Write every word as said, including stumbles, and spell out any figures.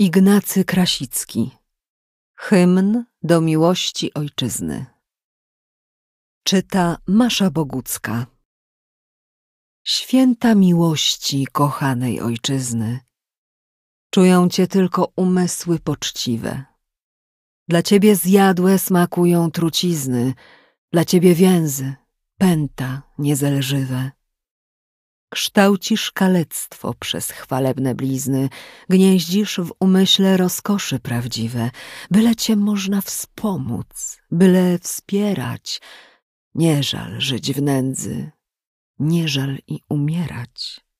Ignacy Krasicki. Hymn do miłości ojczyzny. Czyta Masza Bogucka. Święta miłości kochanej ojczyzny, czują cię tylko umysły poczciwe. Dla ciebie zjadłe smakują trucizny, dla ciebie więzy, pęta niezelżywe. Kształcisz kalectwo przez chwalebne blizny, gnieździsz w umyśle rozkoszy prawdziwe, byle cię można wspomóc, byle wspierać. Nie żal żyć w nędzy, nie żal i umierać.